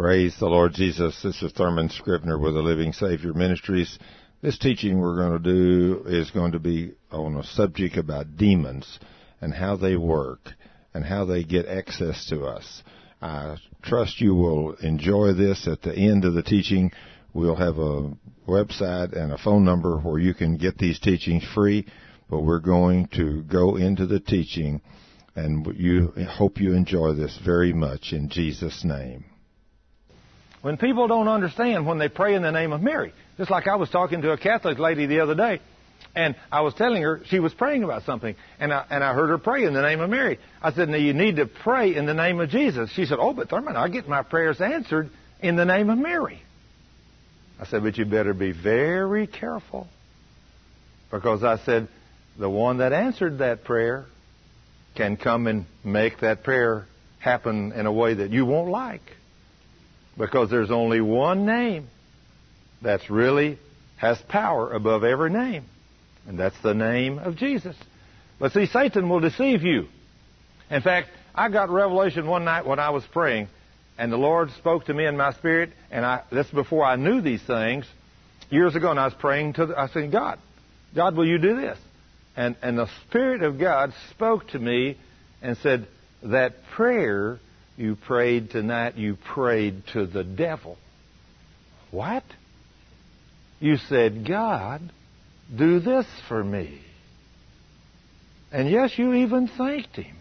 Praise the Lord Jesus. This is Thurman Scribner with the Living Savior Ministries. This teaching we're going to do is going to be on a subject about demons and how they work and how they get access to us. I trust you will enjoy this. At the end of the teaching, we'll have a website and a phone number where you can get these teachings free, but we're going to go into the teaching, and hope you enjoy this very much in Jesus' name. When people don't understand when they pray in the name of Mary, just like I was talking to a Catholic lady the other day, and I was telling her she was praying about something, and I heard her pray in the name of Mary. I said, now you need to pray in the name of Jesus. She said, oh, but Thurman, I get my prayers answered in the name of Mary. I said, but you better be very careful, because I said, the one that answered that prayer can come and make that prayer happen in a way that you won't like. Because there's only one name that's really has power above every name. And that's the name of Jesus. But see, Satan will deceive you. In fact, I got revelation one night when I was praying, and the Lord spoke to me in my spirit, and that's before I knew these things. Years ago, and I was praying I said, God, will you do this? And the Spirit of God spoke to me and said, that prayer you prayed tonight, you prayed to the devil. What? You said, God, do this for me. And yes, you even thanked Him.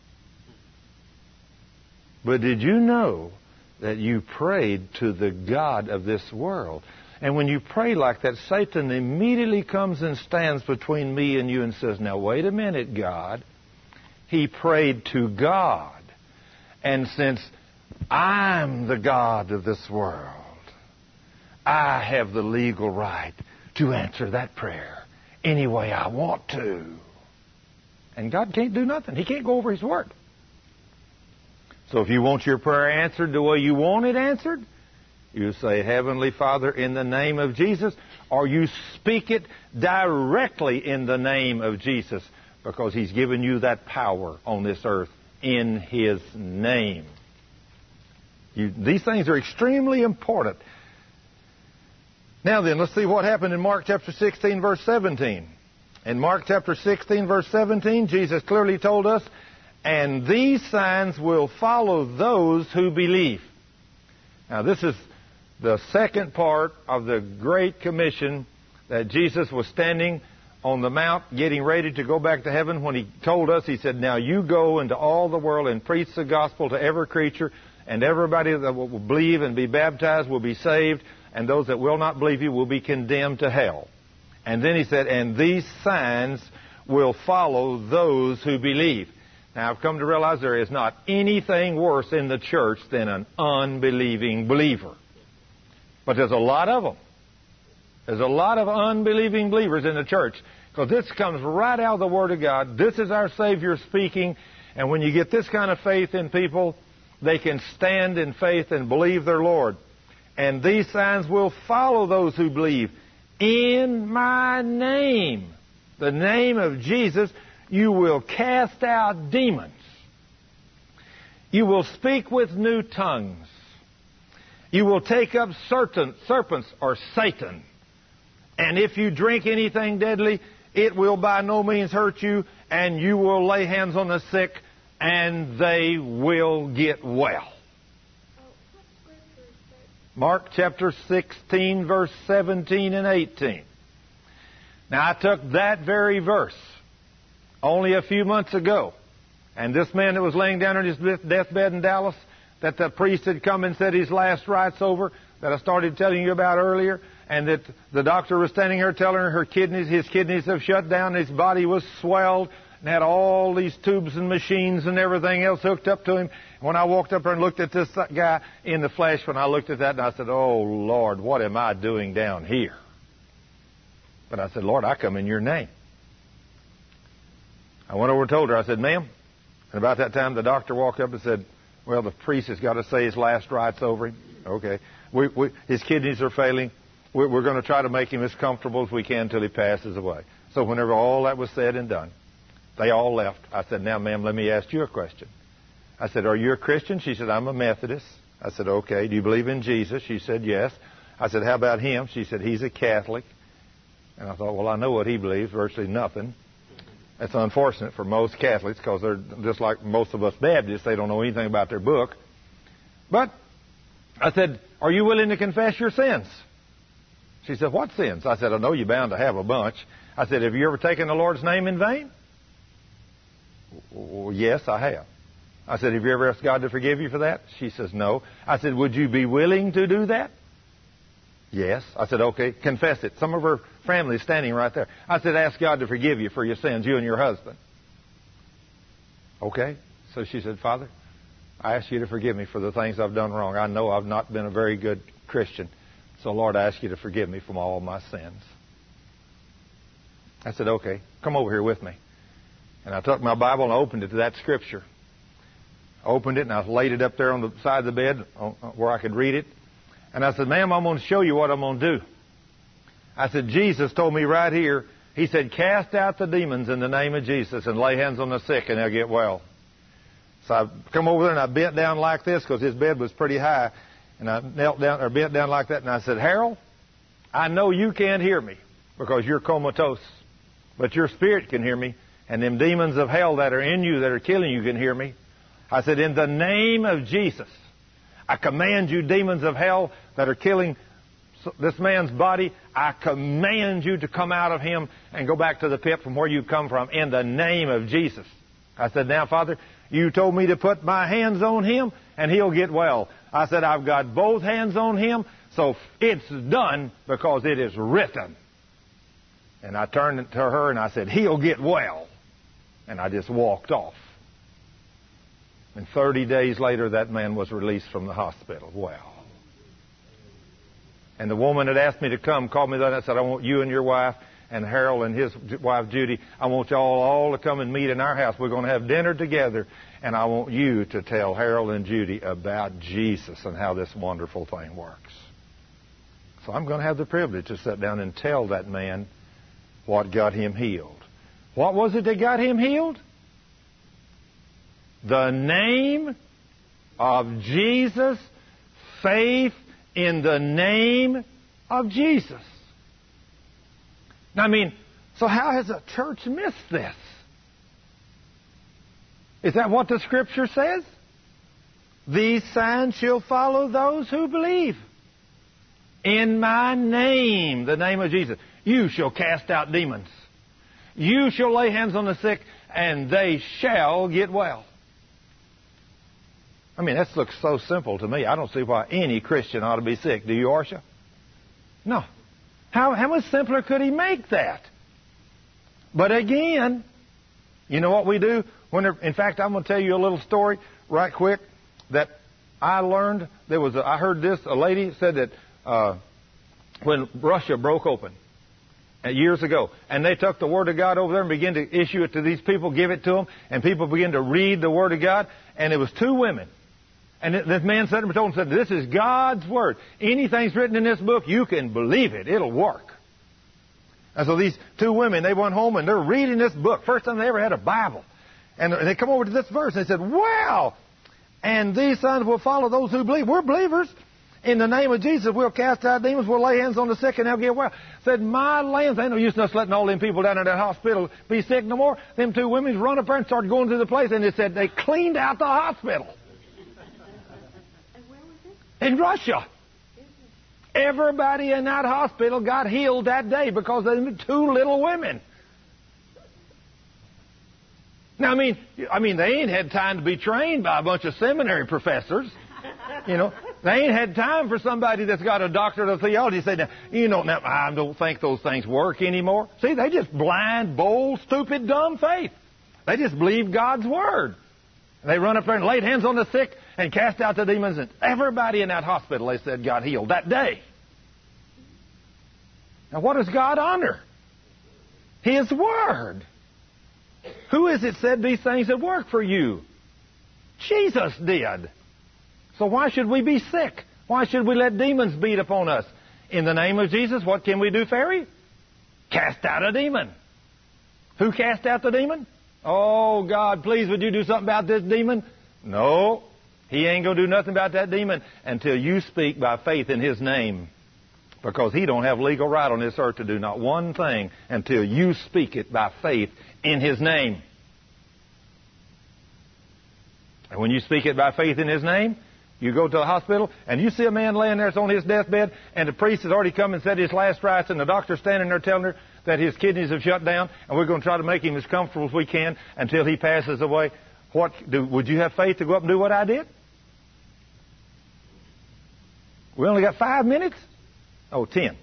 But did you know that you prayed to the God of this world? And when you pray like that, Satan immediately comes and stands between me and you and says, now wait a minute, God. He prayed to God. And since I'm the God of this world, I have the legal right to answer that prayer any way I want to. And God can't do nothing. He can't go over His word. So if you want your prayer answered the way you want it answered, you say, Heavenly Father, in the name of Jesus, or you speak it directly in the name of Jesus, because He's given you that power on this earth in His name. These things are extremely important. Now then, let's see what happened in Mark chapter 16, verse 17. In Mark chapter 16, verse 17, Jesus clearly told us, and these signs will follow those who believe. Now this is the second part of the Great Commission that Jesus was standing on the mount getting ready to go back to heaven when He told us, He said, now you go into all the world and preach the gospel to every creature, and everybody that will believe and be baptized will be saved, and those that will not believe you will be condemned to hell. And then He said, and these signs will follow those who believe. Now I've come to realize there is not anything worse in the church than an unbelieving believer. But there's a lot of them. There's a lot of unbelieving believers in the church, because this comes right out of the Word of God. This is our Savior speaking. And when you get this kind of faith in people, they can stand in faith and believe their Lord. And these signs will follow those who believe. In my name, the name of Jesus, you will cast out demons. You will speak with new tongues. You will take up serpents or Satan. And if you drink anything deadly, it will by no means hurt you, and you will lay hands on the sick, and they will get well. Mark chapter 16, verse 17 and 18. Now, I took that very verse only a few months ago, and this man that was laying down on his deathbed in Dallas, that the priest had come and said his last rites over, that I started telling you about earlier, and that the doctor was standing here telling her his kidneys have shut down, his body was swelled, and had all these tubes and machines and everything else hooked up to him. When I walked up there and looked at this guy in the flesh, when I looked at that, and I said, oh, Lord, what am I doing down here? But I said, Lord, I come in your name. I went over and told her, I said, ma'am, and about that time the doctor walked up and said, well, the priest has got to say his last rites over him. Okay. His kidneys are failing. We're going to try to make him as comfortable as we can until he passes away. So whenever all that was said and done, they all left. I said, now, ma'am, let me ask you a question. I said, are you a Christian? She said, I'm a Methodist. I said, okay. Do you believe in Jesus? She said, yes. I said, how about him? She said, he's a Catholic. And I thought, well, I know what he believes, virtually nothing. That's unfortunate for most Catholics because they're just like most of us Baptists. They don't know anything about their book. But I said, are you willing to confess your sins? She said, what sins? I said, I know you're bound to have a bunch. I said, have you ever taken the Lord's name in vain? Well, yes, I have. I said, have you ever asked God to forgive you for that? She says, no. I said, would you be willing to do that? Yes. I said, okay, confess it. Some of her family is standing right there. I said, ask God to forgive you for your sins, you and your husband. Okay. So she said, Father, I ask you to forgive me for the things I've done wrong. I know I've not been a very good Christian. So, Lord, I ask you to forgive me from all of my sins. I said, okay, come over here with me. And I took my Bible and I opened it to that scripture. I opened it and I laid it up there on the side of the bed where I could read it. And I said, ma'am, I'm going to show you what I'm going to do. I said, Jesus told me right here, he said, cast out the demons in the name of Jesus and lay hands on the sick and they'll get well. So I come over there and I bent down like this because his bed was pretty high. And I knelt down or bent down like that and I said, Harold, I know you can't hear me because you're comatose, but your spirit can hear me. And them demons of hell that are in you that are killing you can hear me. I said, in the name of Jesus, I command you, demons of hell that are killing this man's body, I command you to come out of him and go back to the pit from where you come from in the name of Jesus. I said, now, Father, you told me to put my hands on him and he'll get well. I said, I've got both hands on him, so it's done because it is written. And I turned to her and I said, he'll get well. And I just walked off. And 30 days later, that man was released from the hospital. Well. And the woman that asked me to come called me that and said, I want you and your wife and Harold and his wife Judy, I want y'all all to come and meet in our house. We're going to have dinner together. And I want you to tell Harold and Judy about Jesus and how this wonderful thing works. So I'm going to have the privilege to sit down and tell that man what got him healed. What was it that got him healed? The name of Jesus, faith in the name of Jesus. Now, I mean, so how has a church missed this? Is that what the Scripture says? These signs shall follow those who believe. In my name, the name of Jesus, you shall cast out demons. You shall lay hands on the sick, and they shall get well. I mean, that looks so simple to me. I don't see why any Christian ought to be sick. Do you, Orcia? No. How much simpler could he make that? But again, you know what we do? In fact, I'm going to tell you a little story right quick that I learned. I heard this. A lady said that when Russia broke open years ago, and they took the Word of God over there and began to issue it to these people, give it to them, and people began to read the Word of God, and it was two women. And this man said to them, said, this is God's Word. Anything's written in this book, you can believe it. It'll work. And so these two women, they went home and they're reading this book. First time they ever had a Bible. And they come over to this verse and they said, wow! And these signs will follow those who believe. We're believers. In the name of Jesus, we'll cast out demons. We'll lay hands on the sick and they'll get well. Said, my lands, ain't no use in us letting all them people down in that hospital be sick no more. Them two women run up there and started going to the place, and they said they cleaned out the hospital. And where was it? In Russia. Everybody in that hospital got healed that day because of the two little women. Now, I mean, they ain't had time to be trained by a bunch of seminary professors. You know, they ain't had time for somebody that's got a doctorate of theology to say, now, I don't think those things work anymore. See, they just blind, bold, stupid, dumb faith. They just believe God's Word. And they run up there and laid hands on the sick and cast out the demons, and everybody in that hospital, they said, got healed that day. Now, what does God honor? His Word. Who is it said these things that work for you? Jesus did. So why should we be sick? Why should we let demons beat upon us? In the name of Jesus, what can we do, Ferry? Cast out a demon. Who cast out the demon? Oh, God, please, would you do something about this demon? No. He ain't going to do nothing about that demon until you speak by faith in His name. Because He don't have legal right on this earth to do not one thing until you speak it by faith in His name. And when you speak it by faith in His name, you go to the hospital and you see a man laying there that's on his deathbed, and the priest has already come and said his last rites, and the doctor's standing there telling her that his kidneys have shut down, and we're going to try to make him as comfortable as we can until he passes away. Would you have faith to go up and do what I did? We only got 5 minutes? Oh, 10.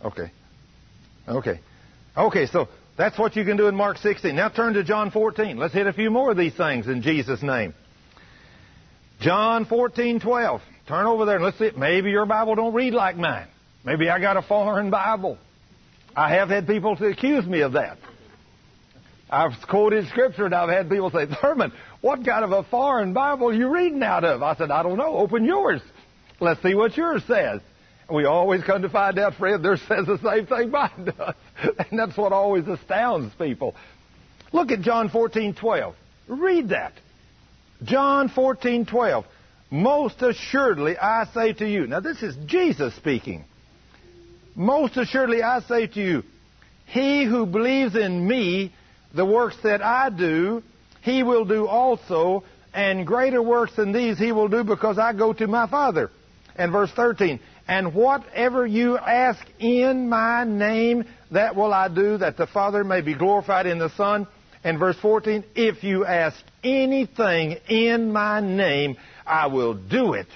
Okay, so that's what you can do in Mark 16. Now turn to John 14. Let's hit a few more of these things in Jesus' name. John 14:12. Turn over there and let's see. Maybe your Bible don't read like mine. Maybe I got a foreign Bible. I have had people to accuse me of that. I've quoted Scripture and I've had people say, Thurman, what kind of a foreign Bible are you reading out of? I said, I don't know. Open yours. Let's see what yours says. And we always come to find out, Fred, theirs says the same thing mine does. And that's what always astounds people. Look at John 14:12. Read that. John 14:12. Most assuredly I say to you. Now this is Jesus speaking. Most assuredly I say to you, he who believes in me, the works that I do, he will do also, and greater works than these he will do, because I go to my Father. And verse 13, and whatever you ask in my name, that will I do, that the Father may be glorified in the Son. And verse 14, if you ask anything in my name, I will do it.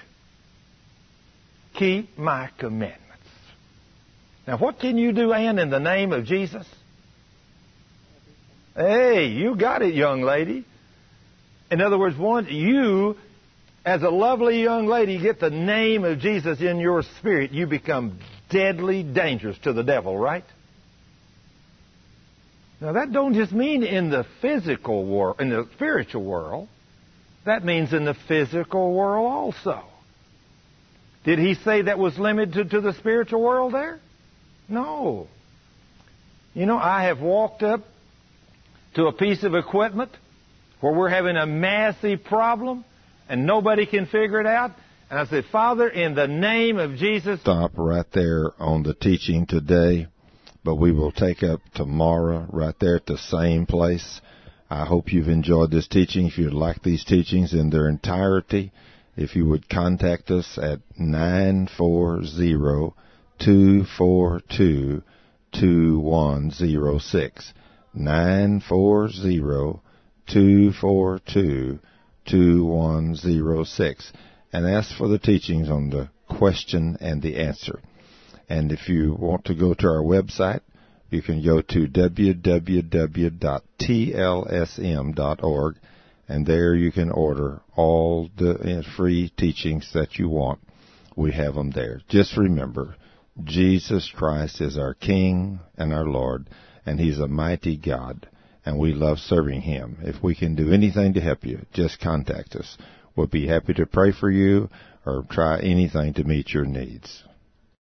Keep my commandments. Now, what can you do, Ann, in the name of Jesus? Hey, you got it, young lady. In other words, you, as a lovely young lady, get the name of Jesus in your spirit, you become deadly dangerous to the devil, right? Now, that don't just mean in the physical world, in the spiritual world. That means in the physical world also. Did he say that was limited to the spiritual world there? No. You know, I have walked up to a piece of equipment where we're having a massive problem and nobody can figure it out. And I said, Father, in the name of Jesus. Stop right there on the teaching today. But we will take up tomorrow right there at the same place. I hope you've enjoyed this teaching. If you'd like these teachings in their entirety, if you would contact us at 940-242-2106. 940-242-2106. And ask for the teachings on the question and the answer. And if you want to go to our website, you can go to www.tlsm.org, and there you can order all the free teachings that you want. We have them there. Just remember, Jesus Christ is our King and our Lord, and He's a mighty God, and we love serving Him. If we can do anything to help you, just contact us. We'll be happy to pray for you or try anything to meet your needs.